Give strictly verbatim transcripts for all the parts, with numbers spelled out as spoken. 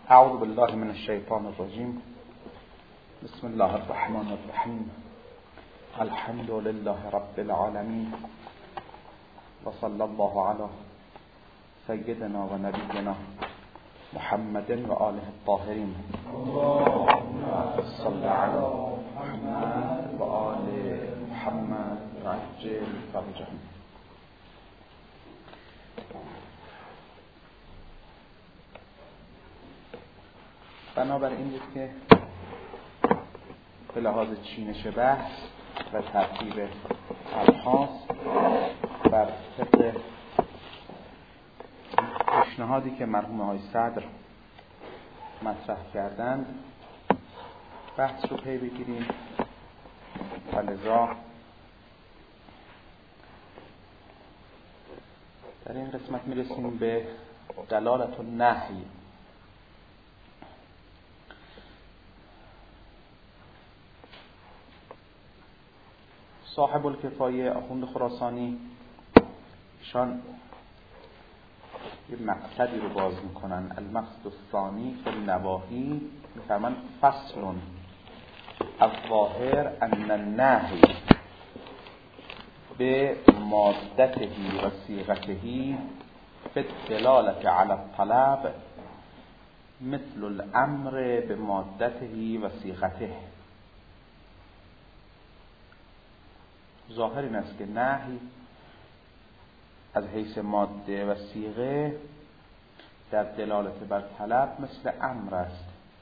اعوذ بالله من الشیطان الرجیم. بسم الله الرحمن الرحیم. الحمد لله رب العالمین و صلی الله علی سیدنا و نبینا محمد و آله الطاهرین. صلی علی محمد و آل محمد و عجل فرجهم. بنابراین بود که به لحاظ چینش بحث و ترتیب ابحاث بر طبق پیشنهادی که مرحوم آقای صدر مطرح کردند بحث رو پی بگیریم و لذا در این قسمت میرسیم به دلالت النهی. صاحب الکفایه آخوند خراسانی ایشان یه مقصدی رو باز میکنن، المقصد الثانی فی النواهی، میفرمان فصل الظاهر ان النهی به مادته و صیغته فی الدلالة علی الطلب مثل الامر به مادته و صیغته. ظاهر این است که نهی از حیث ماده و صیغه در دلالت بر طلب مثل امر است.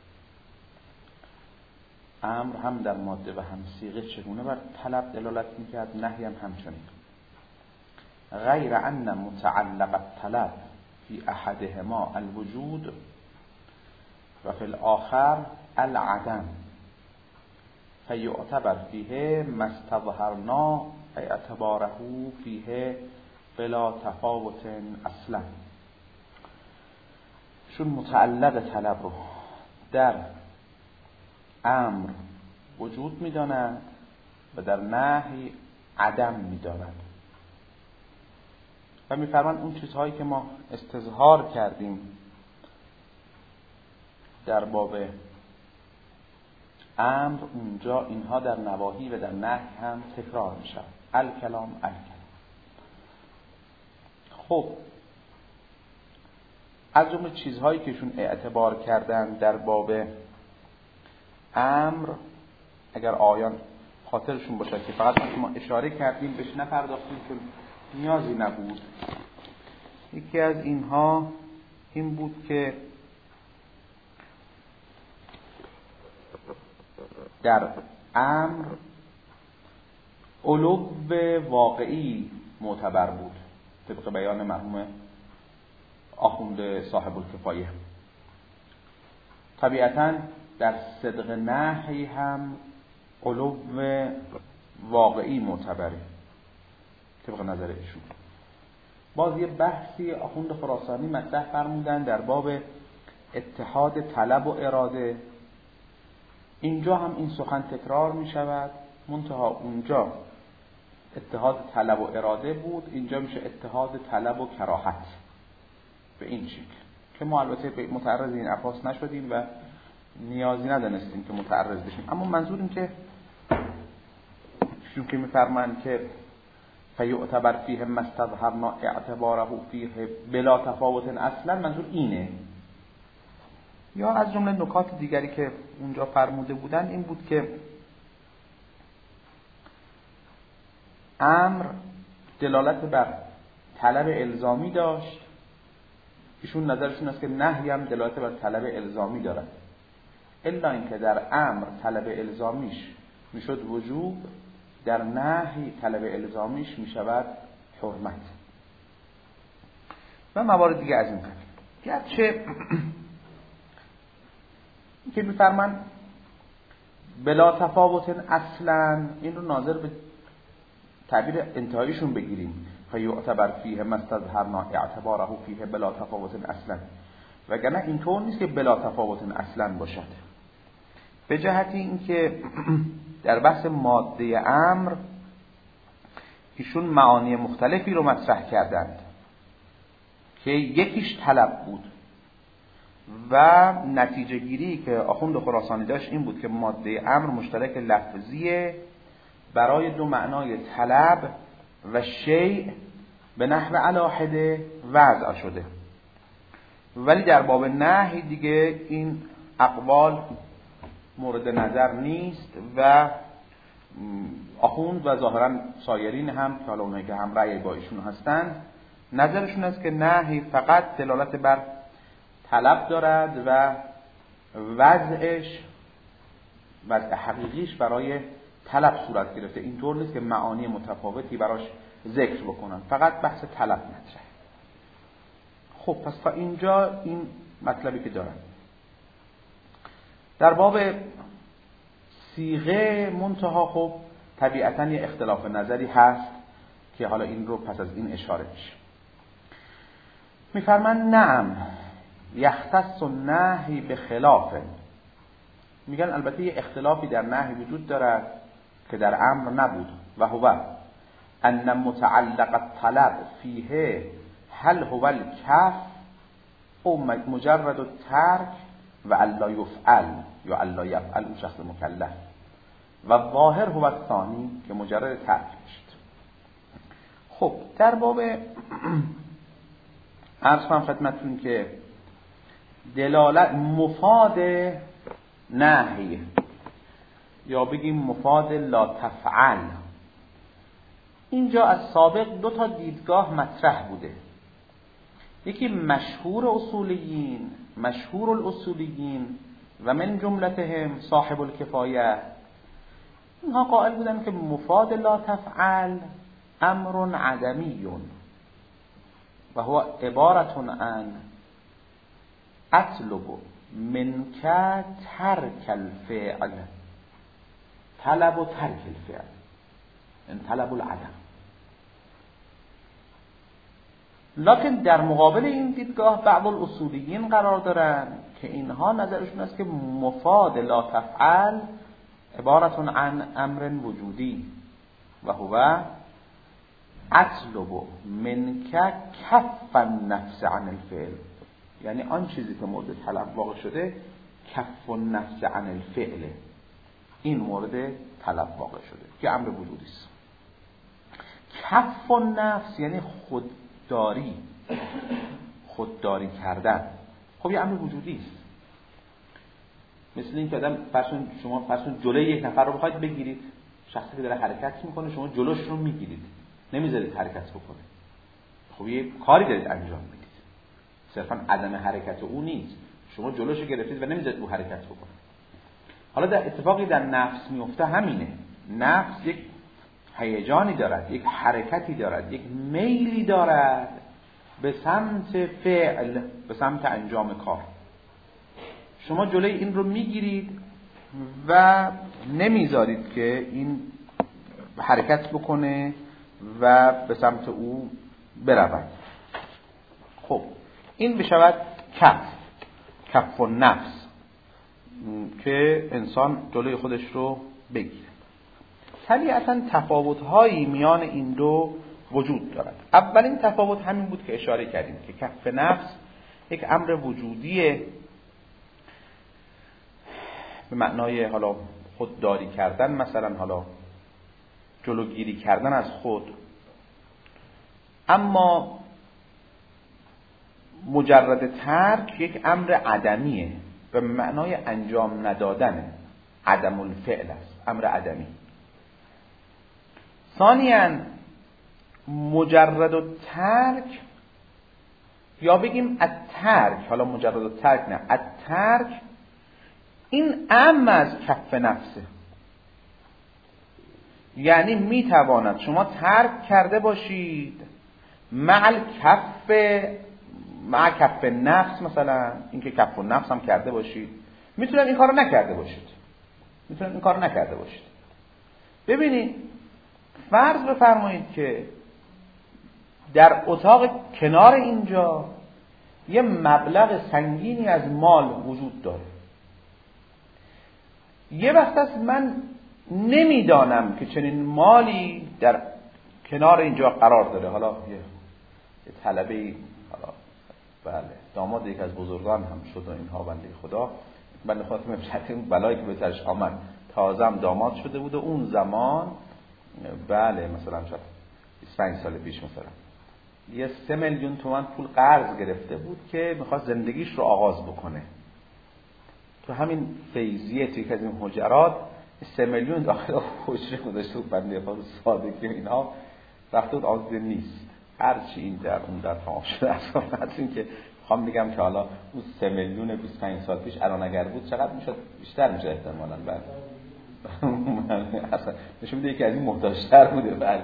امر هم در ماده و هم صیغه چگونه بر طلب دلالت میکرد، نهی هم همچنین. غیر ان متعلق الطلب فی احدهما الوجود و فی الاخر العدم فیعتبر فیه ما استظهرنا اعتباره فیه بلا تفاوت اصلا. چون متعلق طلب رو در امر وجود میدانند و در نهی عدم میدانند و میفرمان اون چیزهایی که ما استظهار کردیم در باب امر، اونجا اینها در نواهی و در نهی هم تکرار میشن. الکلام الکلام. خب از جمله چیزهایی که ایشون اعتبار کردن در باب امر، اگر آیان خاطرشون باشه که فقط ما اشاره کردیم بهش نپرداختیم چون نیازی نبود، یکی از اینها این بود که در امر علو واقعی معتبر بود طبق بیان مرحوم آخوند صاحب الکفایه. طبیعتاً در صدق نهی هم علو واقعی معتبره طبق نظر ایشون. باز یه بحثی آخوند خراسانی مطرح فرمودن در باب اتحاد طلب و اراده. اینجا هم این سخن تکرار می شود، منتها اونجا اتحاد طلب و اراده بود، اینجا میشه اتحاد طلب و کراهت به این شکل که ما البته متعرض این ابحاث نشدیم و نیازی ندانستیم که متعرض بشیم. اما منظور این که چون که میفرمان که فیعتبر فیه ما استظهرنا اعتباره فیه بلا تفاوت اصلا، منظور اینه. یا از جمله نکات دیگری که اونجا فرموده بودن این بود که امر دلالت بر طلب الزامی داشت، ایشون نظرشون است که نهی هم دلالت بر طلب الزامی دارد، الا اینکه در امر طلب الزامیش میشد وجوب، در نهی طلب الزامیش میشود حرمت و موارد دیگه از این قبیل. گرچه که میفرمان بلا تفاوت اصلا، این رو ناظر به تعبیر انتهاییشون بگیریم، فیعتبر فیه ما استظهرنا اعتباره فیه بلا تفاوت اصلا، وگرنه اینطور نیست که بلا تفاوت اصلا باشد. به جهتی اینکه در بحث ماده امر ایشون معانی مختلفی رو مطرح کردند که یکیش طلب بود و نتیجه گیری که آخوند خراسانی داشت این بود که ماده امر مشترک لفظیه برای دو معنای طلب و شیء به نحو علاحده وضع شده، ولی در باب نهی دیگه این اقوال مورد نظر نیست و آخوند و ظاهرا سایرین هم که حالا اونایی که هم رأی با ایشون هستن نظرشون است که نهی فقط دلالت بر طلب دارد و وضعش وضع حقیقیش برای طلب صورت گرفته، اینطور نیست که معانی متفاوتی براش ذکر بکنن، فقط بحث طلب مطرحه. خب پس تا اینجا این مطلبی که دارن. در باب صیغه منتها خب طبیعتاً یه اختلاف نظری هست که حالا این رو پس از این اشاره میشه. میفرمان نعم یختص النهی به خلاف، میگن البته یه اختلافی در نهی وجود دارد که در امر نبود و هو ان متعلق الطلب فیه هل هو الکف او مجرد الترک و الا یفعل یا الا یفعل اون شخص مکلف و ظاهر هو الثانی که مجرد ترک میشد. خب در باب عرض کنم خدمتتون که دلالت مفاد نهی یا بگیم مفاد لا تفعل، اینجا از سابق دو تا دیدگاه مطرح بوده. یکی مشهور اصولیین مشهور الاصولیین و من جملتهم صاحب الکفایه، اینها قائل بودن که مفاد لا تفعل امر عدمی و هو عبارت عن اطلب منک ترک الفعل، طلب و ترک الفعل ان طلب العدم. لکن در مقابل این دیدگاه بعض الاصولیین قرار دارن که اینها نظرشون است که مفاد لا تفعل عبارت عن امر وجودی و هو اطلب منک کف النفس عن الفعل، یعنی آن چیزی که مورد طلب واقع شده کف النفس عن الفعل، این مورد طلب واقع شده که امر وجودی است. کف النفس یعنی خودداری، خودداری کردن، خب یه امر وجودی است. مثل این که آدم فرضون شما فرضون جلوی یک نفر رو بخواید بگیرید، شخصی که داره حرکت میکنه شما جلوش رو میگیرید، نمیذارید حرکت بکنه، خب یه کاری دارید انجام میدید، صرفا عدم حرکت او نیست، شما جلوش رو گرفتید و نمیذارید او حرکت بکنه. حالا در اتفاقی در نفس میفته همینه، نفس یک هیجانی دارد، یک حرکتی دارد، یک میلی دارد به سمت فعل، به سمت انجام کار. شما جلوی این رو میگیرید و نمیذارید که این حرکت بکنه و به سمت او برود. خب این بشود کف، کف و نفس که انسان جلوی خودش رو بگیره. طبیعتاً تفاوت‌هایی میان این دو وجود دارد. اولین تفاوت همین بود که اشاره کردیم که کف نفس یک امر وجودیه به معنای حالا خودداری کردن، مثلا حالا جلوگیری کردن از خود، اما مجرد ترک یک امر عدمیه به معنای انجام ندادن، عدم الفعل است، امر عدمی. ثانیاً مجرد الترک یا بگیم الترک، حالا مجرد الترک نه، الترک این اعم از کف نفسه، یعنی میتواند شما ترک کرده باشید مع الکف، مع کف نفس، مثلا اینکه کف نفس هم کرده باشید، میتونید این کارو نکرده باشید، میتونید این کارو نکرده باشید. ببینید فرض بفرمایید که در اتاق کنار اینجا یه مبلغ سنگینی از مال وجود داره، یه وقت است من نمیدانم که چنین مالی در کنار اینجا قرار داره، حالا یه, یه طلبه حالا بله داماد یک از بزرگان هم شد و اینها بنده خدا بنده خدا که اون بلایی که به سرش آمد تازه هم داماد شده بود و اون زمان بله مثلا شد بیست و پنج سال پیش مثلا یه سه میلیون تومان پول قرض گرفته بود که میخواست زندگیش رو آغاز بکنه. تو همین فیضیه توی که از این حجرات سه میلیون داخل حجره گذاشته بود بنده خدا صادقی و اینها رفته بود آزده نیست. هرچی این در اون در تمام شده اصلا این که میخوام بگم که حالا اون سه میلیون بیست و پنج سال پیش الان اگر بود چقدر میشد؟ بیشتر میشه احتمالاً. بعد اصلا نشون میده که از این محتاج‌تر بوده. بعد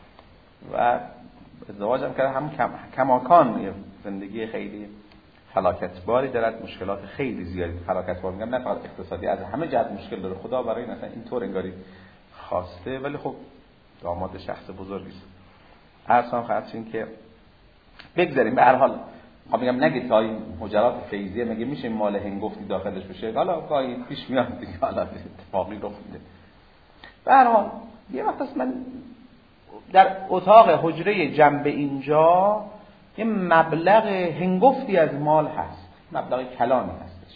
و ازدواج هم کرده هم کم... کماکان زندگی خیلی فلاکتباری دارد، مشکلات خیلی زیادی فلاکتبار میگم نه فقط اقتصادی، از همه جهت مشکل داره. خدا برای این اصلا اینطور انگاری خواسته، ولی خب داماد شخص بزرگی است. اصلا خاطرین که بگذاریم به هر حال خب میگم نگید تا این حجرات فیضیه مگه میشه مال هنگفتی داخلش بشه؟ حالا گاهی پیش میاد دیگه، حالا اتفاقی رخ میده. به هر حال یه وقت من در اتاق حجره جنب اینجا یه مبلغ هنگفتی از مال هست، مبلغ کلانی هستش.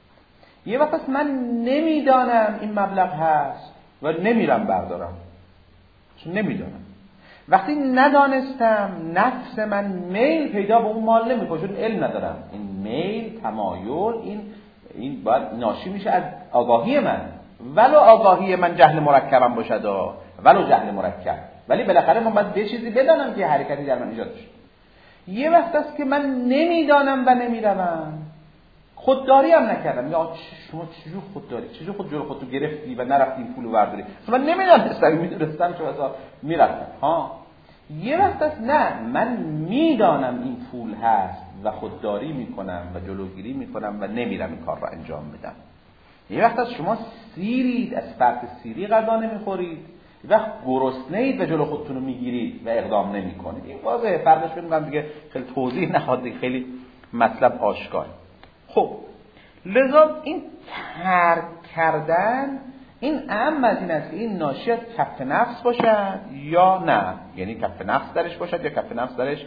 یه وقت من نمیدانم این مبلغ هست و نمیرم بردارم، چون نمیدانم. وقتی ندانستم نفس من میل پیدا به اون مال نمیکنه، چون علم ندارم. این میل، تمایل، این این باید ناشی میشه از آگاهی من، ولو آگاهی من جهل مرکبم باشد، ولو جهل مرکب، ولی بالاخره من باید یه چیزی بدانم که حرکتی در من ایجاد شد. یه وقت است که من نمیدانم و نمیروم، خودداری هم نکردم. یا شما چجور خودداری، چجور خود جلو خودتو گرفتی و نرفتی این پولو برداری؟ من نمیدونستم، میدونستم که مثلا میرفتم. ها یه وقت است نه، من میدانم این پول هست و خودداری میکنم و جلوگیری میکنم و نمیرم این کار رو انجام بدم. یه وقت است شما سیرید، از فرط سیری غذا نمیخورید، یه وقت گرسنه‌اید و جلو خودتون رو میگیرید و اقدام نمیکنید. این واضحه، فرقش میگم دیگه، خیلی توضیح نخواد دیگه، خیلی مطلب آشکار. خب لذا این ترک کردن این اهم از این است که این ناشی از کف نفس باشد یا نه، یعنی کف نفس درش باشد یا کف نفس درش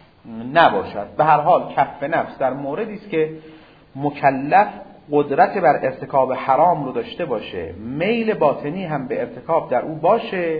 نباشد. به هر حال کف نفس در موردی است که مکلف قدرت بر ارتکاب حرام رو داشته باشه، میل باطنی هم به ارتکاب در او باشه،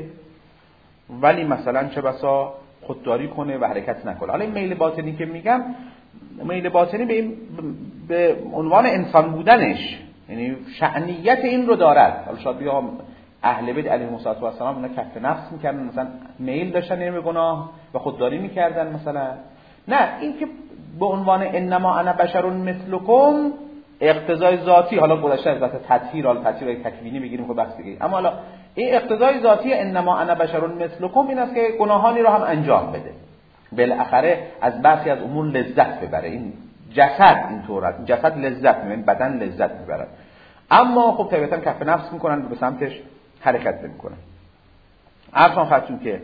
ولی مثلا چه بسا خودداری کنه و حرکت نکنه. حالا این میل باطنی که میگم، میل باطنی به, این به عنوان انسان بودنش، یعنی شأنیت این رو دارد. حالا شاید بیا اهل بیت علیهم السلام اینا کف نفس میکردن، مثلا میل داشتن این به گناه و خودداری میکردن مثلا. نه، این که به عنوان انما انا بشر مثلکم اقتضای ذاتی، حالا گذشته از واسه تطهیر، حالا تطهیر تکوینی میگیریم خب بحث دیگه، اما حالا این اقتضای ذاتی انما انا بشر مثلکم این است که گناهانی رو هم انجام بده، بالاخره از بعضی از امور لذت ببره. این جسد اینطوره، جسد لذت میبره، بدن لذت میبره، اما خب طبیعتا کف نفس میکنن و به سمتش حرکت نمیکنن. عرضم خدمتتون که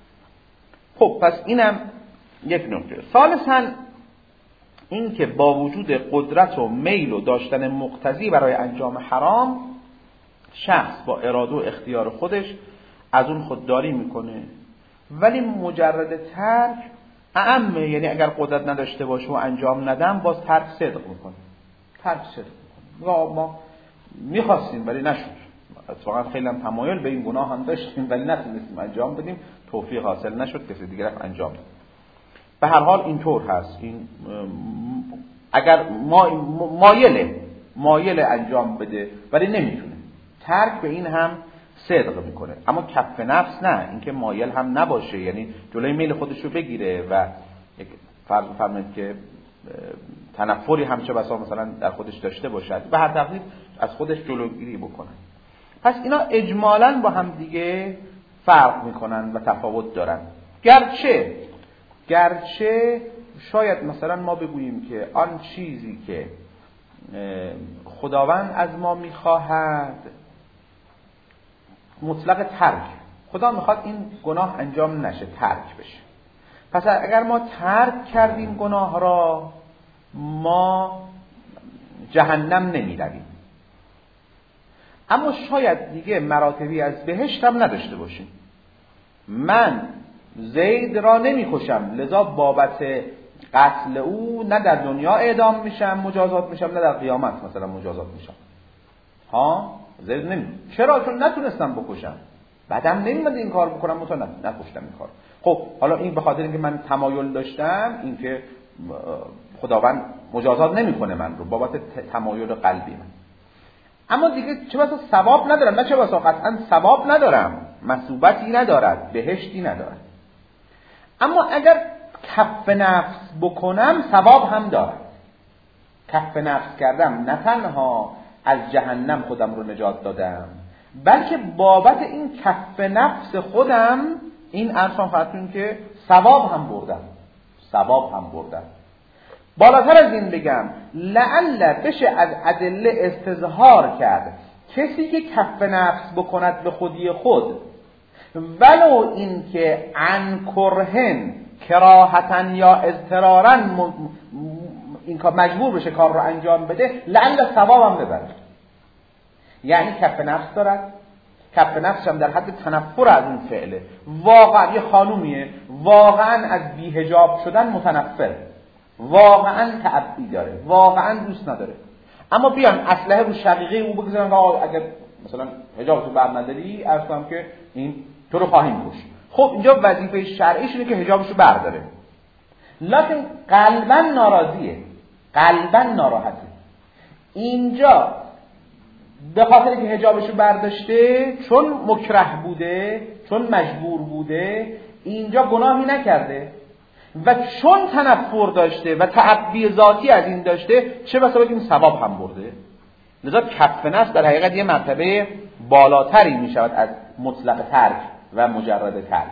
خب پس اینم یک نکته. ثالثاً این که با وجود قدرت و میل و داشتن مقتضی برای انجام حرام، شخص با اراده و اختیار خودش از اون خودداری میکنه، ولی مجرد ترک اعمه، یعنی اگر قدرت نداشته باشه و انجام ندم باز ترک صدق میکنه، ترک صدق میکنه. ما میخواستیم ولی نشد، اتفاقا خیلی هم تمایل به این گناه هم داشتیم ولی نتونستیم انجام بدیم، توفیق حاصل نشد، کسی دیگه رفت انجام داد. به هر حال اینطور هست. این اگر ما مایله مایل انجام بده ولی نمیتونه، ترک به این هم صدق میکنه. اما کف نفس نه، اینکه مایل هم نباشه، یعنی جلوی میل خودش رو بگیره و یک فرض فرمایید که تنفری هم چه بسا مثلا در خودش داشته باشد، به هر تقدیر از خودش جلوگیری بکنه. پس اینا اجمالاً با هم دیگه فرق میکنن و تفاوت دارن. گرچه گرچه شاید مثلا ما بگوییم که آن چیزی که خداوند از ما میخواهد مطلق ترک، خدا میخواد این گناه انجام نشه، ترک بشه. پس اگر ما ترک کردیم گناه را، ما جهنم نمیرویم، اما شاید دیگه مراتبی از بهشت هم نداشته باشیم. من زید را نمیکشم، لذا بابت قتل او نه در دنیا اعدام میشم مجازات میشم، نه در قیامت مثلا مجازات میشم. ها زید نمی چرا؟ چون نتونستم بکشم، بعدم نمیاد این کار بکنم، مثلا نکشتم این کار. خب حالا این به خاطر اینکه من تمایل داشتم، اینکه خداوند مجازات نمیکنه من رو بابت تمایل قلبی من. اما دیگه چه بسا ثواب ندارم، نه چه بسا قطعا ثواب ندارم، مثوبتی ندارد، بهشتی ندارد. اما اگر کف نفس بکنم ثواب هم دارد. کف نفس کردم، نه تنها از جهنم خودم رو نجات دادم، بلکه بابت این کف نفس خودم این ارسان خواهدتون که ثواب هم بردم، ثواب هم بردم. بالاتر از این بگم لعل بشه از ادله استظهار کرد کسی که کف نفس بکند به خودی خود، ولو این که عن کرهن کراهتن یا اضطرارا این کار مجبور بشه کار رو انجام بده، لعل ثواب هم ببره. یعنی کف نفس دارد، کف نفس هم در حد تنفر از اون فعله. واقعا یه خانومیه واقعا از بی‌حجاب شدن متنفره، واقعا تعبی داره، واقعا دوست نداره، اما بیان اسلحه رو شقیقه او بگذارن که اگر مثلا حجابتو برنداری ارزم که این تو رو خواهیم کش. خب اینجا وظیفه شرعیش اینه که حجابشو برداره، لکن قلبا ناراضیه، قلبا ناراحته. اینجا به خاطر که حجابشو برداشته، چون مکره بوده، چون مجبور بوده، اینجا گناهی نکرده و چون تنفر داشته و تعبی ذاتی از این داشته، چه بسا بگیم ثواب هم برده. لذا کف نفس در حقیقت یه مرتبه بالاتری می شود از مطلق ترک و مجرد ترک.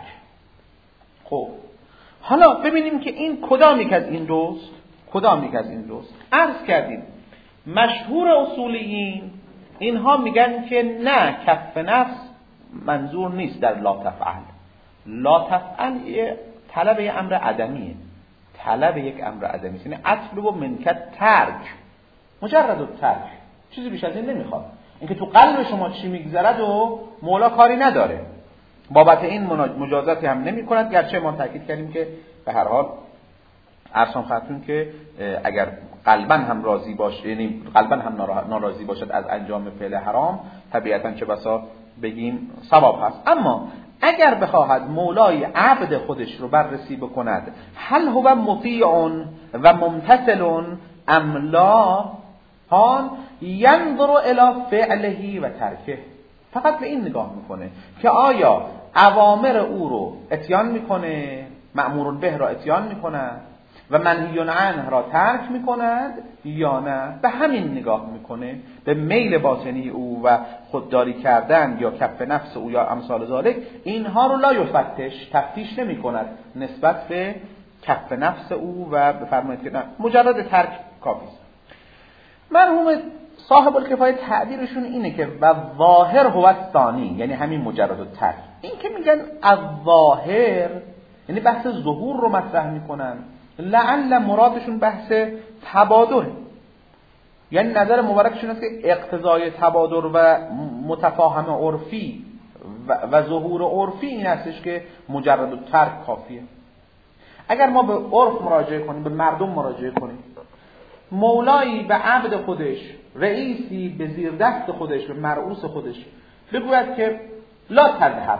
خب حالا ببینیم که این کدام یک از این دوست، کدام یک از این دوست. عرض کردیم مشهور اصولیین اینها میگن که نه، کف نفس منظور نیست در لا تفعل. لا تفعل طلب یک امر عدمیه، طلب یک امر عدمی، یعنی اطلب منکت ترک، مجرد ترک، چیزی بیش از این نمیخواد. اینکه تو قلب شما چی میگذرد و مولا کاری نداره، بابت این مجازاتی هم نمی کند. گرچه ما تاکید کردیم که به هر حال ارسان خاتون که اگر قلبا هم راضی باشه، یعنی قلبا هم ناراضی باشد از انجام فعل حرام، طبیعتا چه بسا بگیم ثواب هست. اما اگر بخواهد مولای عبد خودش رو بررسی بکند، هل هو مطیع و ممتثل ام لا، هان ینظر الی فعله و ترکه، فقط به این نگاه میکنه که آیا اوامر او رو اتیان میکنه، مأمور به را اتیان میکند و منهی عنه را ترک میکند یا نه. به همین نگاه میکنه، به میل باطنی او و خودداری کردن یا کف نفس او یا امثال ذالک، اینها رو لا یفتش، تفتیش نمیکند نسبت به کف نفس او و بفرمایید که نه، مجرد ترک کافی است. مرحوم صاحب الکفایه تعبیرشون اینه که و ظاهر هو الثانی، یعنی همین مجرد ترک. این که میگن الظاهر یعنی بحث ظهور رو مطرح میکنن، لعل مرادشون بحث تبادره، یعنی نظر مبارکشون است که اقتضای تبادر و متفاهم عرفی و, و ظهور عرفی این هستش که مجرد ترک کافیه. اگر ما به عرف مراجعه کنیم، به مردم مراجعه کنیم، مولایی به عبد خودش، رئیسی به زیر دست خودش، به مرعوس خودش بگوید که لا تذهب،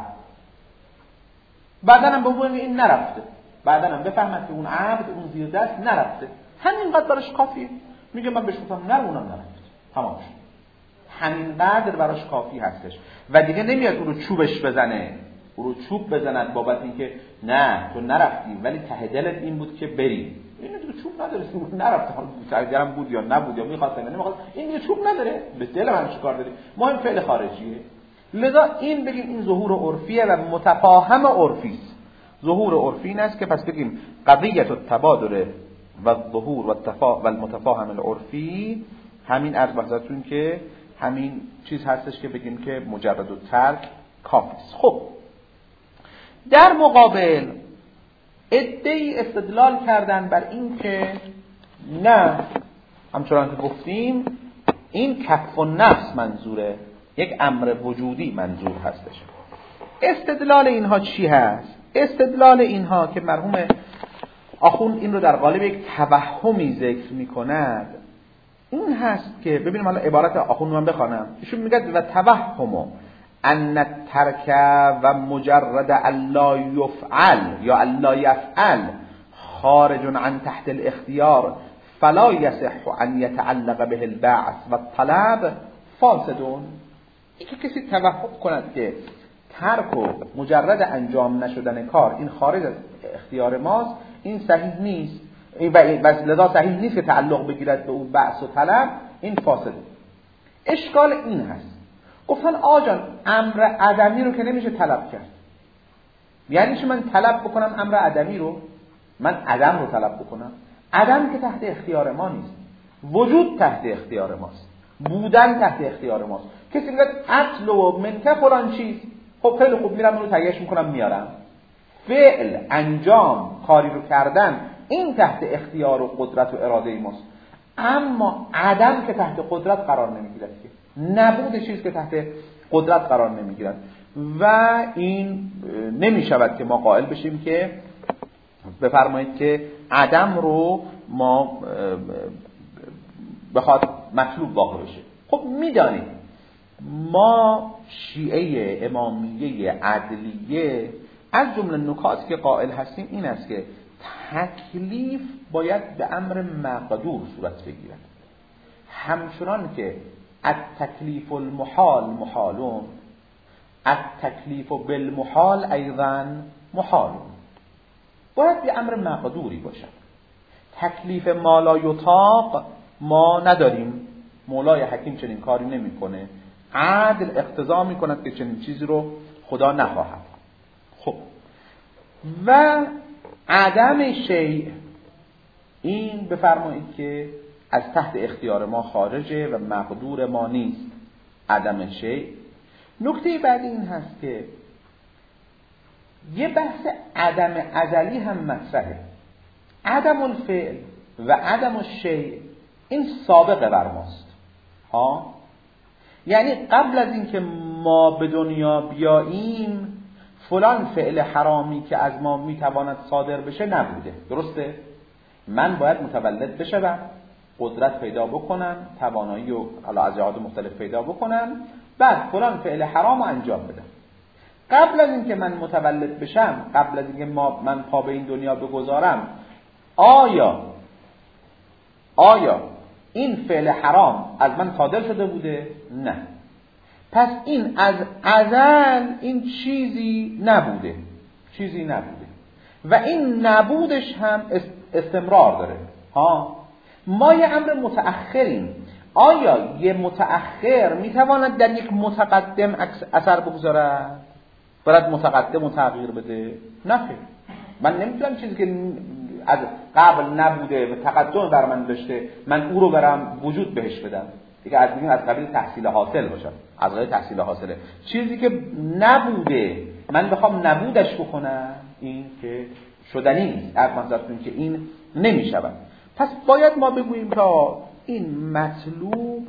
بعدن هم بگوید این نرفته، بعدن هم بفهمد که اون عبد اون زیر دست نرفته، همینقدر براش کافیه. میگه من بهش گفتم نه، اونم نرفت، تمام شد. همینقدر براش کافی هستش و دیگه نمیاد اون رو چوبش بزنه، اون رو چوب بزند بابت اینکه نه تو نرفتی ولی ته دلت این بود که بری. این دیگه چوب نداره، نرفت، حالا سرگرم بود یا نبود یا می‌خواست یا نمی‌خواست، این دیگه چوب نداره، به دل من چیکار داری؟ مهم فعل خارجیه. لذا این بگیم این ظهور عرفیه و متفاهم عرفی است. ظهور عرفی این است که پس بگیم قضیه التبادر و الظهور و التفا و المتفاهم العرفی همین از بحثتون که همین چیز هستش که بگیم که مجرد و ترک کافی است. خب در مقابل عده‌ای استدلال کردن بر این که نه، همچنان که گفتیم این کف النفس منظوره، یک امر وجودی منظور هستش. استدلال اینها چی هست؟ استدلال اینها که مرحوم آخوند این رو در قالب یک توهمی ذکر میکند، این هست که ببینیم حالا عبارت آخوند من بخوانم. ایشون میگه و توهمو ان الترک و مجرد الا یفعل یا الا یفعل خارج عن تحت الاختیار فلا یصح ان یتعلق به البعث و الطلب فاسدون. اینکه کسی توهم کند که ترک و مجرد انجام نشدن کار این خارج از اختیار ماست، این صحیح نیست و لذا صحیح نیست که تعلق بگیرد به اون بعث و طلب، این فاسده. اشکال این هست، گفتن آجان امر عدمی رو که نمیشه طلب کرد. یعنی چه من طلب بکنم امر عدمی رو؟ من عدم رو طلب بکنم؟ عدم که تحت اختیار ما نیست، وجود تحت اختیار ماست، بودن تحت اختیار ماست. کسی میگه اصل و منکه فلان چیز، خب خیلی خوب میرم اون رو تهیه‌اش میکنم میارم. فعل، انجام، کاری رو کردن، این تحت اختیار و قدرت و اراده ماست. اما عدم که تحت قدرت قرار نمیگیرد، که نبود چیز که تحت قدرت قرار نمیگیرد و این نمیشود که ما قائل بشیم که بفرمایید که عدم رو ما بخواد مطلوب واقع بشه. خب میدانیم ما شیعه امامیه عدلیه از جمله نکاتی که قائل هستیم این است که تکلیف باید به امر مقدور صورت بگیرد، همچنان که التکلیف المحال محالون التکلیف بالمحال ایضا محالون، باید به امر مقدوری باشد. تکلیف ما لا یطاق ما نداریم، مولای حکیم چنین کاری نمیکنه، عدل اقتضا میکند که چنین چیزی رو خدا نخواهد. خب و عدم شیء این بفرمایید که از تحت اختیار ما خارجه و مقدور ما نیست. عدم شیء. نکته بعدی این هست که یه بحث عدم ازلی هم مطرحه. عدم الفعل و عدم الشیء این سابقه بر ماست ها، یعنی قبل از اینکه ما به دنیا بیاییم فلان فعل حرامی که از ما میتواند صادر بشه نبوده، درسته؟ من باید متولد بشم، قدرت پیدا بکنم، توانایی و از جهات مختلف پیدا بکنم، بعد فلان فعل حرام رو انجام بدم. قبل از اینکه من متولد بشم، قبل از اینکه ما من پا به این دنیا بگذارم، آیا آیا این فعل حرام از من صادر شده بوده؟ نه. پس این از ازل این چیزی نبوده، چیزی نبوده و این نبودش هم استمرار داره ها. ما یه امر متأخریم، آیا یه متأخر میتواند در یک متقدم اثر بگذارد؟ باید متقدم و تغییر بده؟ نه خیر. من نمیتونم چیزی که از قبل نبوده و تقدم بر من داشته من او رو برم وجود بهش بدم. دیگه از میگیم از قبیل تحصیل حاصل باشه، از قبیل تحصیل حاصله. چیزی که نبوده من بخوام نبودش بکنم، این که شدنی نیست. از منظورتون که این نمیشود. پس باید ما بگوییم که این مطلوب،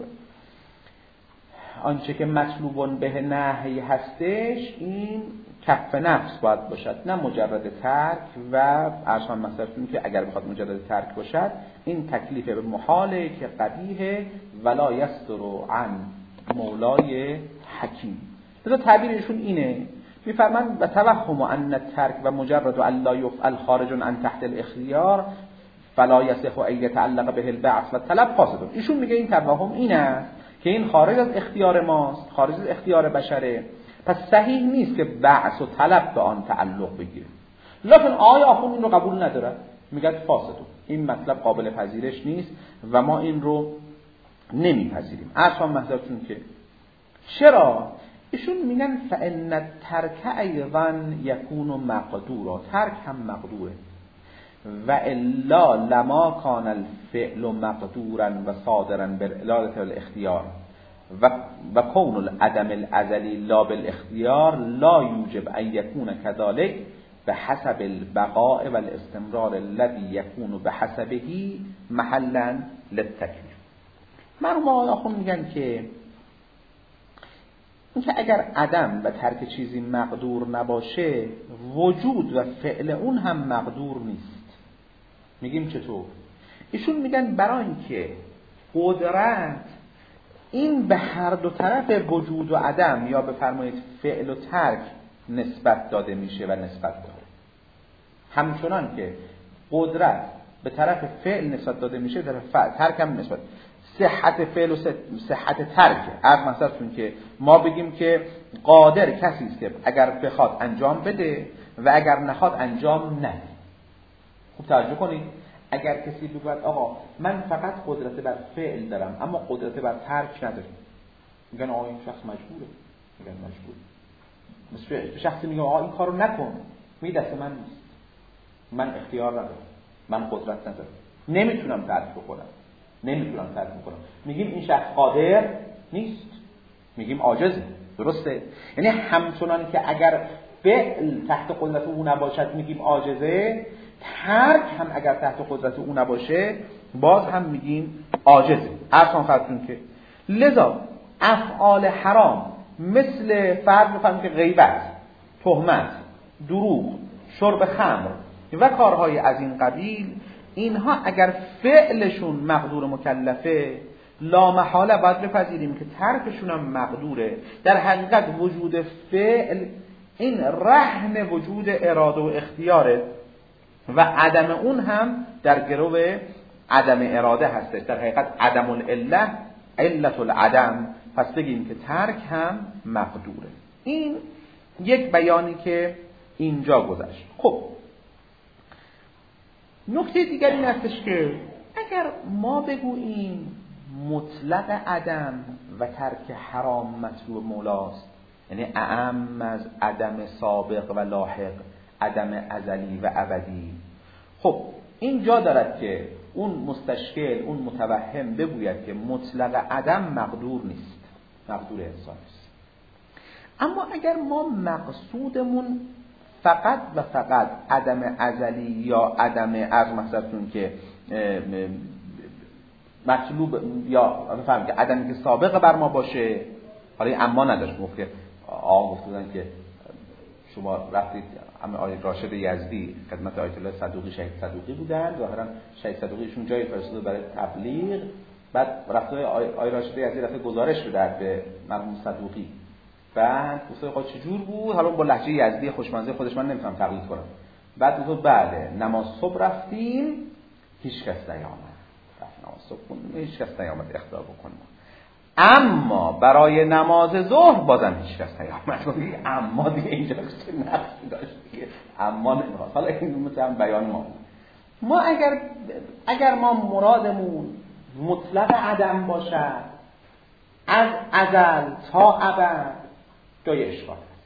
آنچه که مطلوبون به نهی هستش، این کف نفس باید باشد، نه مجرد ترک. و ارشان مثلا که اگر بخواد مجرد ترک باشد، این تکلیف به محاله که قبیه ولا یستر عن مولای حکیم. لذا تعبیرشون اینه، میفرمایند و توهم ان الترک و مجرد الا یفعل خارج عن تحت الاختیار فلا یصح ان یتعلق به البعث و طلب فاسد. ایشون میگه این توهم اینه که این خارج از اختیار ماست، خارج از اختیار بشره، پس صحیح نیست که بعث و طلب به آن تعلق بگیره. لکن آیا آخوند این رو قبول نداره؟ میگه فاسد، این مطلب قابل پذیرش نیست و ما این رو نمیپذیریم. اصلا محضرتون که چرا؟ ایشون میگن فان الترک ایضا یکون مقدورا، ترک هم مقدوره و الا لما کان الفعل مقدورا و صادرا بالاراده والاختیار و و کون العدم الازلی لا بالاختیار لا یوجب ان یکون كذلك بحسب البقاء والاستمرار الذي يكون بحسبه محلا للتکلیف. مرحوم آخوند میگن که اینکه اگر عدم و ترک چیزی مقدور نباشه، وجود و فعل اون هم مقدور نیست. میگیم چطور؟ ایشون میگن برای اینکه قدرت این به هر دو طرف وجود و عدم یا بفرمایید فعل و ترک نسبت داده میشه و نسبت داره. همچنان که قدرت به طرف فعل نسبت داده میشه در طرف ترک هم نسبت. صحت فعل و صحت ترک از مثلا که ما بگیم که قادر کسی است که اگر بخواد انجام بده و اگر نخواد انجام نده. خوب توجه کنید، اگر کسی بگوید آقا من فقط قدرت بر فعل دارم اما قدرت بر ترک ندارم، میگن آقا این شخص مجبوره. میگن مجبور. مثل به شخصی میگه آقا این کارو نکن، میگه دست من نیست، من اختیار ندارم، من قدرت ندارم، نمیتونم ترک بکنم، نمیتونم ترک بکنم. میگیم این شخص قادر نیست، میگیم عاجزه. درسته؟ یعنی همچنان که اگر فعل تحت قدرت او نباشد میگیم عاجزه، ترک هم اگر تحت قدرت او نباشه باز هم میگیم عاجزه. اصلا خاطرون که لذا افعال حرام مثل فرض بفرمایید که غیبت، تهمت، دروغ، شرب خمر و کارهای از این قبیل، اینها اگر فعلشون مقدور مکلفه لا محاله باید بپذیریم که ترکشون هم مقدوره. در حقیقت وجود فعل این رهن وجود اراده و اختیاره و عدم اون هم در گرو عدم اراده هستش. در حقیقت عدم العله علت العدم، پس بگیم که ترک هم مقدوره. این یک بیانی که اینجا گذشت. خب نکته دیگر این هستش که اگر ما بگوییم مطلق عدم و ترک حرام مطلوب مولاست، یعنی اعم از عدم سابق و لاحق، عدم ازلی و ابدی، خب این جا دارد که اون مستشکل، اون متوهم بگوید که مطلق عدم مقدور نیست، مقدور انسان است. اما اگر ما مقصودمون فقط و فقط عدم ازلی یا عدم از مقصدتون که مطلوب یا بفهمید که عدمی که سابق بر ما باشه، حالا اما نداشت گفت که آقا گفتن که شما رفتید اما آیه راشد یزدی خدمت آیت الله صدوقی، شهید صدوقی بودن، ظاهرا شهید صدوقیشون جای فرستاده برای تبلیغ، بعد رفته آیه راشد یزدی رفته گزارش بده به مرحوم صدوقی، بعد گفت آقا چجور بود، حالا با لهجه یزدی خوشمزه خودش من نمیتونم تقلید کنم، بعد گفت بله نماز صبح رفتیم هیچ کس نیامد، رفت نماز صبح هیچ کس نیامد اختیار بکنه، اما برای نماز ظهر بازم هیچ کس نیامد. اما دیگه اینجا چه نقصی داشت دیگه، اما نمیخواد. حالا این مثلا بیان ما ما اگر اگر ما مرادمون مطلق عدم باشد از ازل تا ابد جای اشکال است.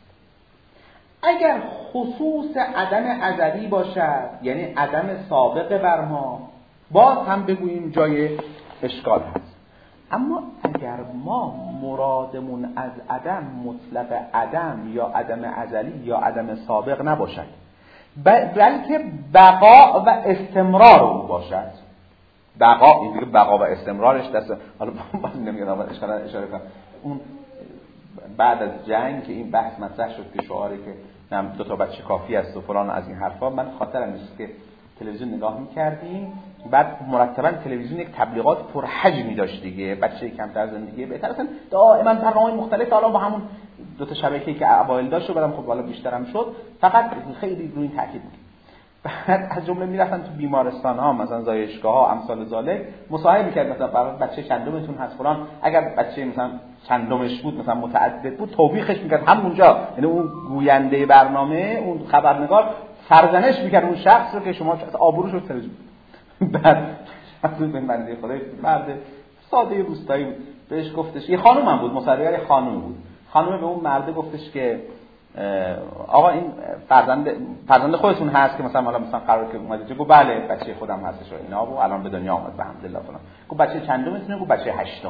اگر خصوص عدم ازلی باشد یعنی عدم سابق بر ما، باز هم بگوییم جای اشکال هست. اما اگر ما مرادمون از عدم مطلق عدم یا عدم ازلی یا عدم سابق نباشد، بلکه بقا و استمرار او باشد، بقا این دیگه بقا و استمرارش دست، حالا باز نمیگم اشاره اشاره کنم اون بعد از جنگ که این بحث مطرح شد که شعاری که نم دو تا بچه کافی است و فلان از این حرفا، من خاطرم نیست که تلویزیون نگاه می‌کردیم، بعد مرتبا تلویزیون یک تبلیغات پرحجمی داشت دیگه، بچه کمتر زندگی بهتر، اصلا دائما برنامه‌های مختلف، حالا با همون دو تا شبکه‌ای که اوایل داشت و بعدم خب حالا بیشترم شد، فقط خیلی روی این تاکید می‌کنه. بعد از جمله میرفتن تو بیمارستان‌ها مثلا زایشگاه‌ها امثال ذالک مصاحبه می‌کرد، مثلا برای بچه چندمتون هست فلان، اگر بچه مثلا چندمش بود مثلا متعدد بود توبیخش می‌کرد همونجا، یعنی اون گوینده برنامه اون خبرنگار سرزنش می‌کرد اون شخص رو که شما آبروش رو تلویزیون. بعد از این بنده خدای مرد ساده روستایی بود، بهش گفتش، یه خانم هم بود مصاحبه‌گر، یه خانم بود، خانم به اون مرد گفتش که آقا این فرزند فرزند خودتون هست که مثلا حالا مثلا قراره که اومده، گفت بله بچه خودم هستش و اینا و الان به دنیا اومد الحمدلله فلان. گفت بچه چندمتونه؟ گفت بچه هشتم.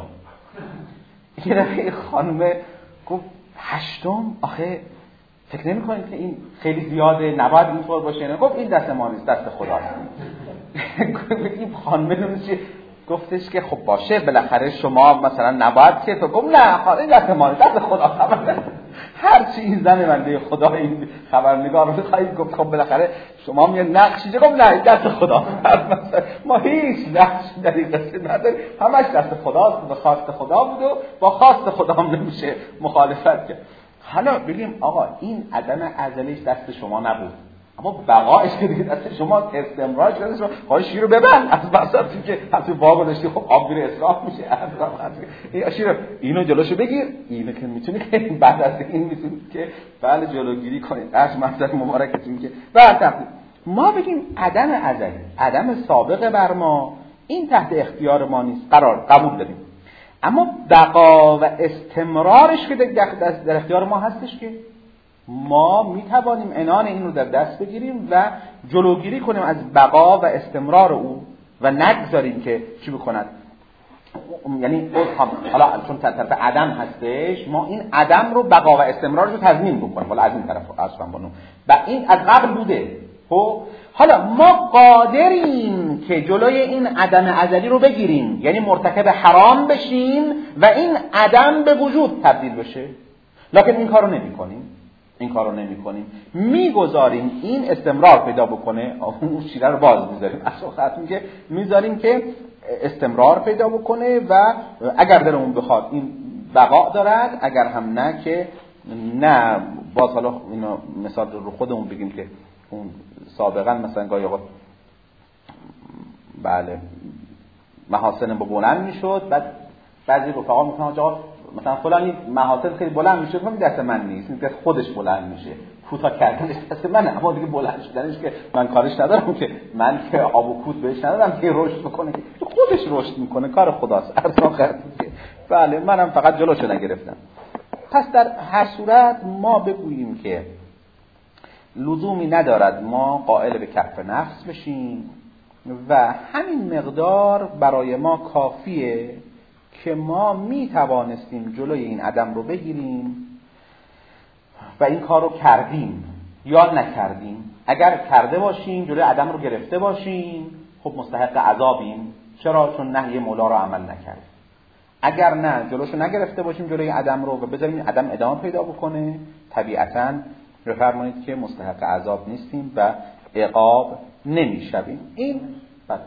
یه دفعه خانم گفت هشتم؟ آخه فکر نمی‌کنید که این خیلی زیاده، نباید اینطور باشه؟ نه. گفت این دست ما نیست، دست خداست. این خانم نمیشه گفتش که خب باشه بالاخره شما مثلا نباید که تو، گفت نه این دست ما نیست، دست خدا. هر هرچی این زن بنده خدا این خبرنگار رو خواهید گفت خب بالاخره شما هم یه نقشی گفت نه دست خدا ما هیچ نقشی در این قصه نداریم، همش دست خداست، به خواست خدا بود و با خواست خدا هم نمیشه مخالفت کرد. حالا بگیم آقا این عدم ازلیش دست شما نبود، اما بقایش که دیگه دست شما، استمرارش دست شما. خواهی شیر رو ببند از بساطی که حتی بابا داشتی خب آب میره اسراف میشه. این شیر اینو جلوشو بگیر، اینو که میتونی که بعد از این میتونی که بله جلوگیری کنید از مقصد مبارکتون که بعد ما بگیم عدم ازلی، عدم سابقه بر ما، این تحت اختیار ما نیست، قرار قبول داریم. اما بقا و استمرارش که در اختیار ما هستش که ما میتوانیم عنان این رو در دست بگیریم و جلوگیری کنیم از بقا و استمرار او و نگذاریم که چی بکند. یعنی حالا چون طرف عدم هستش، ما این عدم رو بقا و استمرارش رو تضمین بکنیم. حالا از این طرف اصلا بانو و این از قبل بوده. خب حالا ما قادریم که جلوی این عدم ازلی رو بگیریم، یعنی مرتکب حرام بشیم و این عدم به وجود تبدیل بشه، لکن این کارو نمی‌کنیم. این کارو نمی‌کنیم، میگذاریم این استمرار پیدا بکنه. اون شیره رو باز می‌ذاریم، اصلا خاطر که می‌ذاریم که استمرار پیدا بکنه و اگر دلمون بخواد این بقا دارد، اگر هم نه که نه. باز حالا اینو مثال رو خودمون بگیم که اون سابقا مثلا گاهی اوقات بله محاسن با بلند میشد، بعد بعضی رفقا میگن آقا مثلا فلانی محاسن خیلی بلند میشه، میگم دست من نیست، این دست خودش بلند میشه، کوتاه کردنش دست منه، اما دیگه بلند شدنش که من کارش ندارم، که من که آب و کود بهش ندارم که رشد بکنه، که خودش رشد میکنه، کار خداست. ارزان خرد بله منم فقط جلوشو نگرفتم. پس در هر صورت ما بگوییم که لزومی ندارد ما قائل به کف نفس بشیم و همین مقدار برای ما کافیه که ما می توانستیم جلوی این عدم رو بگیریم و این کار رو کردیم یا نکردیم. اگر کرده باشیم جلوی عدم رو گرفته باشیم، خب مستحق عذابیم. چرا؟ چون نهی مولا رو عمل نکردیم. اگر نه جلوشو نگرفته باشیم جلوی عدم رو و بذاریم عدم ادامه پیدا بکنه، طبیعتاً بفرمایید که مستحق عذاب نیستیم و عقاب نمیشویم. این بله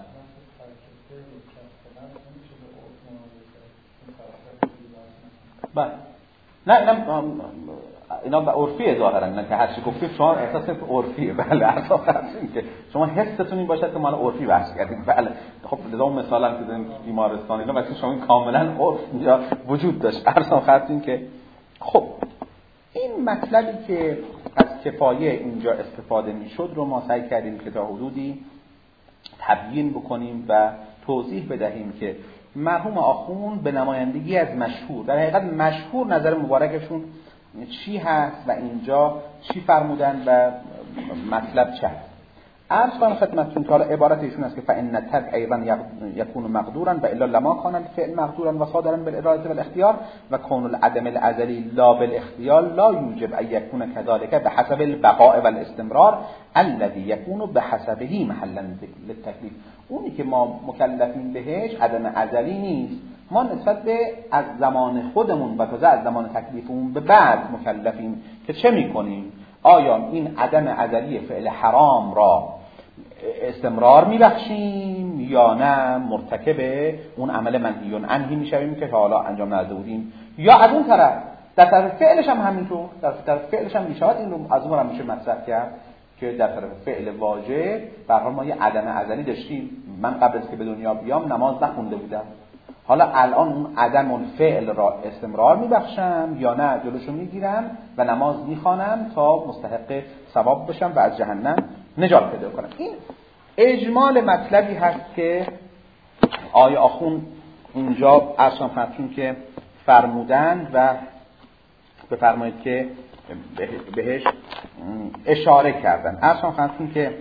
بله نه اینا اینا به عرفیه ظاهرا، نه که هر چی گفتید شما احساس کنید عرفیه. بله اصلا که شما حستون این باشه که ما عرفی بحث کردیم. بله خب لذا اون مثلا که داریم بیمارستان اینا واسه شما کاملا عرف اینجا وجود داشت. اصلا خاطرین که خب این مطلبی که از کفایه اینجا استفاده میشد رو ما سعی کردیم که تا حدودی تبیین بکنیم و توضیح بدهیم که مرحوم آخوند به نمایندگی از مشهور، در حقیقت مشهور نظر مبارکشون چی هست و اینجا چی فرمودن و مطلب چه هست. عرض کنم خدمتتون که حالا عبارت ایشون است که فإن الترک ایضا یکون مقدورا و الا لما کان الفعل مقدورا و صادرا بالاراده والاختیار و کون العدم الازلی لا بالاختیار لا یوجب ان یکون كذلك بحسب البقاء والاستمرار الذي یکون بحسبه محلا للتکلیف. اونی که ما مکلفیم بهش عدم ازلی نیست، ما نسبت به از زمان خودمون و تازه از زمان تکلیفمون به بعد مکلفیم که چه میکنیم. آیا این عدم ازلی فعل حرام را استمرار میبخشیم یا نه مرتکب اون عمل منهی عنه میشویم که حالا انجام نداده بودیم، یا از اون طرف در طرف فعلش هم همینطور، در طرف فعلش هم میشه این رو از اون هم میشه مطرح کرد که در طرف فعل واجب به هر حال ما یه عدم ازلی داشتیم. من قبل از که به دنیا بیام نماز نخونده بودم، حالا الان اون عدم الفعل را استمرار میبخشم یا نه جلوشو میگیرم و نماز میخوانم تا مستحق ثواب بشم و از جهنم نجات پیدا کنم. این اجمال مطلبی هست که آیه آخوند اینجا اصلا فرمودن که فرمودن و بفرمایید که بهش اشاره کردن. اصلا فرمودن که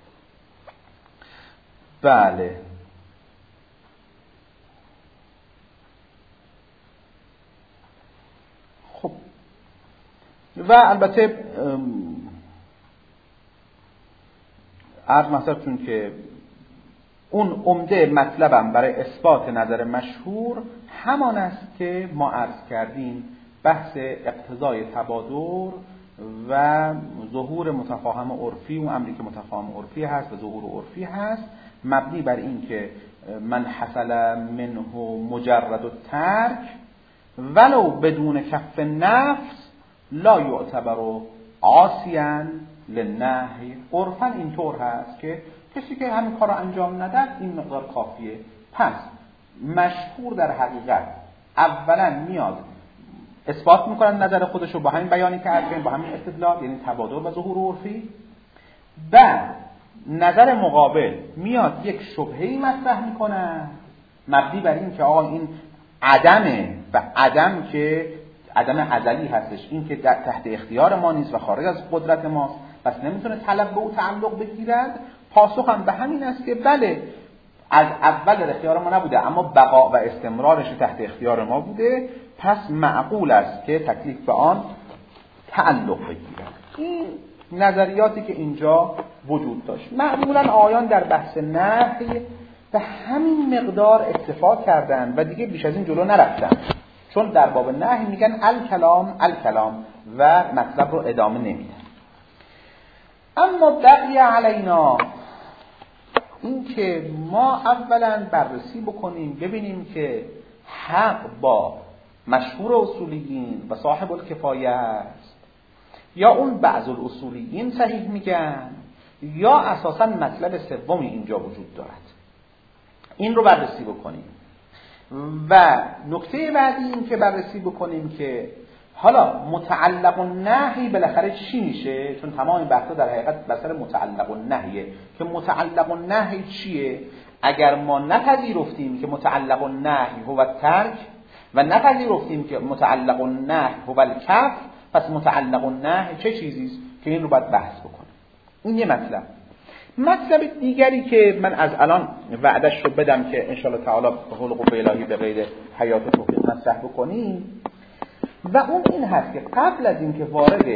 بله خب و البته عرض مثلا که اون عمده مطلبم برای اثبات نظر مشهور همان است که ما عرض کردیم بحث اقتضای تبادر و ظهور متفاهم عرفی، اون امری که متفاهم عرفی هست و ظهور عرفی هست، مبنی بر این که من حصل منه مجرد الترک ولو بدون کف نفس لا یعتبر عاصیا للنهی. عرفاً اینطور هست که کسی که همین کار رو انجام نداد این مقدار کافیه. پس مشهور در حقیقت اولا میاد اثبات میکنن نظر خودشو با همین بیانی که کردیم، با همین استدلال، یعنی تبادر و ظهور عرفی. بعد نظر مقابل میاد یک شبهه‌ای مطرح میکنه مبنی بر این که آقا این عدمه و عدم که عدم ازلی هستش، این که در تحت اختیار ما نیست و خارج از قدرت ماست، پس نمیتونه طلب به او تعلق بگیرد. پاسخ هم به همین است که بله از اول در اختیار ما نبوده اما بقا و استمرارش تحت اختیار ما بوده، پس معقول است که تکلیف به آن تعلق بگیرد. این نظریاتی که اینجا وجود داشت. معمولا آیان در بحث نهی به همین مقدار اکتفا کردن و دیگه بیش از این جلو نرفتن، چون در باب نهی میگن الکلام الکلام و مطلب رو ادامه نمیدن. اما بقیه علینا این که ما اولا بررسی بکنیم ببینیم که حق با مشهور اصولیین و صاحب الکفایه است یا اون بعض الاصولیین صحیح میگن یا اساسا مطلب سومی اینجا وجود دارد. این رو بررسی بکنیم. و نکته بعدی این که بررسی بکنیم که حالا متعلق النهی بالاخره چی میشه، چون تمام بحثا در حقیقت بر سر متعلق النهیه که متعلق النهی چیه. اگر ما نپذیرفتیم که متعلق النهی هو الترک و نپذیرفتیم که متعلق النهی هو الکف، پس متعلق النهی چه چیزی است که این رو باید بحث بکنیم. این یه مطلب. مطلب دیگری که من از الان وعدش رو بدم که ان شاءالله تعالی به قول قوه الهی به غیر حیات توفیق مطرح بکنیم و اون این هست که قبل از اینکه وارد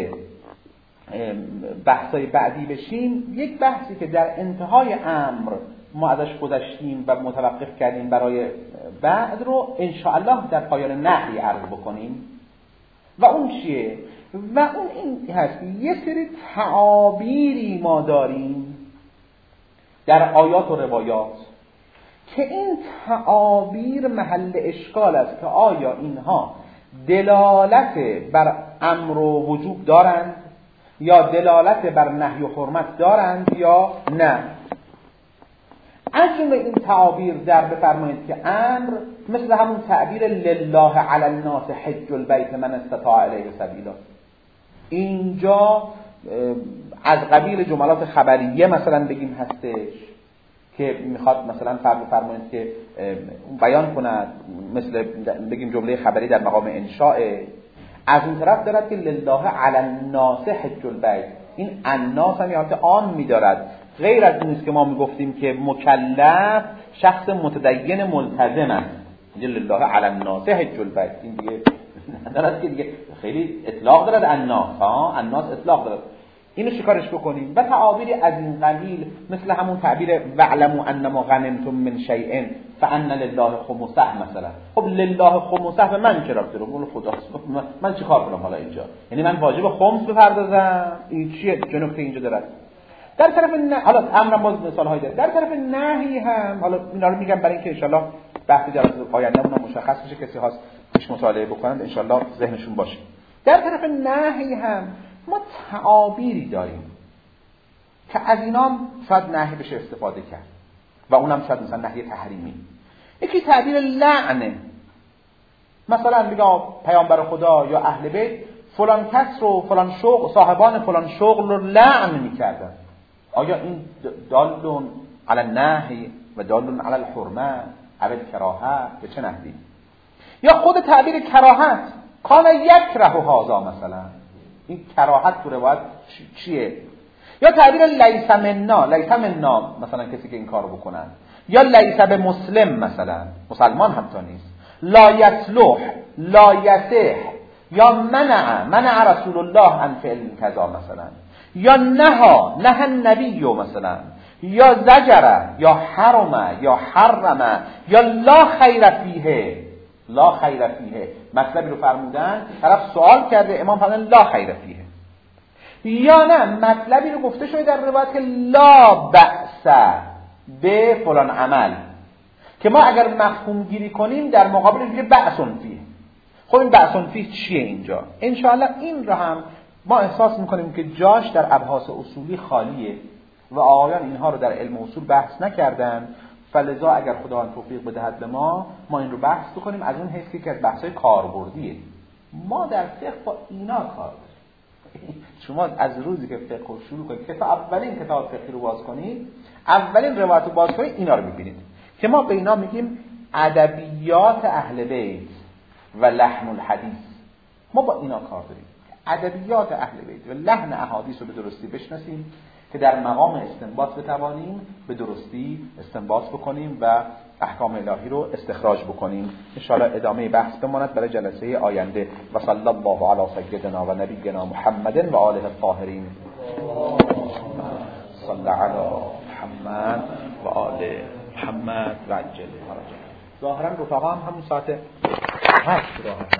بحثای بعدی بشیم، یک بحثی که در انتهای امر ما ازش گذشتیم و متوقف کردیم برای بعد رو ان شاءالله در پایان نهی عرض بکنیم. و اون چیه؟ و اون این هست یه سری تعابیری ما داریم در آیات و روایات که این تعابیر محل اشکال است که آیا اینها دلالت بر امر و وجوب دارند یا دلالت بر نهی و حرمت دارند یا نه. از جمله این تعابیر در بفرمایید که امر مثل همون تعبیر لله علی الناس حج البیت من استطاع الیه سبیلا، اینجا از قبیل جملات خبریه مثلا بگیم هستش که میخواد مثلا فرض فرمایید که بیان کند، مثل بگیم جمله خبری در مقام انشاء. از اون طرف دارد که لله علی الناس حج البیت، این الناس هم یعنی عام میدارد، غیر از این است که ما میگفتیم که مکلف شخص متدین ملتزم است. اینجا لله علی الناس حج البیت این دیگه ندارد که دیگه خیلی اطلاق دارد الناس، ها الناس اطلاق دارد. اینو شکارش بکنیم. و تعابیری از این قبیل مثل همون تعبیر وعلموا انما غنمتم من شیء فان لله خمسه مثلا. خب لله خمسه به من چرا ربطی داره؟ خدا من چه کار کنم حالا اینجا؟ یعنی من واجب خمس بپردازم؟ این چیه چه نکته اینجا داره؟ در طرف نه، حالا امرم باز مثال هایی داره. در طرف نهی هم حالا اینا رو میگم برای اینکه ان شاء الله بحث جلسه آیندهمون مشخص بشه، کسی هاست پیش مطالعه بکنند ان شاء الله ذهنشون باشه. در طرف نهی هم ما تعابیری داریم که از اینام شاید نهی بشه استفاده کرد و اونم شاید مثلا نهی تحریمی. یکی تعبیر لعنه، مثلا میگه پیامبر خدا یا اهل بیت فلان کس رو فلان شغل صاحبان فلان شغل رو لعن میکردن. آیا این دالون علی النهی و دالون علی الحرمه او الکراهه به چه نحوی؟ یا خود تعبیر کراهت کان یکره هذا مثلا، این کراهت تو روایت چیه؟ یا تعبیر لیس منا، لیس منا مثلا کسی که این کارو بکنن، یا لیس به مسلم مثلا مسلمان حتی نیست، لا یصلح لا یصح، یا منع منع رسول الله عن فعل کذا مثلا، یا نها نهى النبی مثلا، یا زجر یا حرم یا حرم یا لا خیر فیه لا خیر فیه مطلبی رو فرمودن، طرف سوال کرده امام فرمودن لا خیر فیه، یا نه مطلبی رو گفته شده در روایت که لا بأس به فلان عمل که ما اگر مفهوم گیری کنیم در مقابل میگه بأسون فیه. خب این بأسون فیه چیه اینجا؟ انشاءالله این رو هم ما احساس میکنیم که جاش در ابحاث اصولی خالیه و آقایان اینها رو در علم اصول بحث نکردن، فلذا اگر خداوند توفیق بدهد به ما ما این رو بحث بکنیم از اون حیث که از بحث‌های کاربردیه. ما در فقه با اینا کار داریم. شما از روزی که فقه رو شروع کنید که تا اولین کتاب فقهی رو باز کنید، اولین روایت رو باز کنید، اینا رو می‌بینید که ما به اینا میگیم ادبیات اهل بیت و لحن الحدیث. ما با اینا کار داریم، ادبیات اهل بیت و لحن احادیث رو به درستی بشناسیم که در مقام استنباط بتوانیم به درستی استنباط بکنیم و احکام الهی رو استخراج بکنیم. ان شاء الله ادامه بحث بماند برای جلسه آینده. و صلی الله علی سیدنا و نبینا محمد و آله الطاهرین. صلی علی محمد و آل محمد و عجل فرجه. ظاهرا رفقا هم همون ساعت هشت راه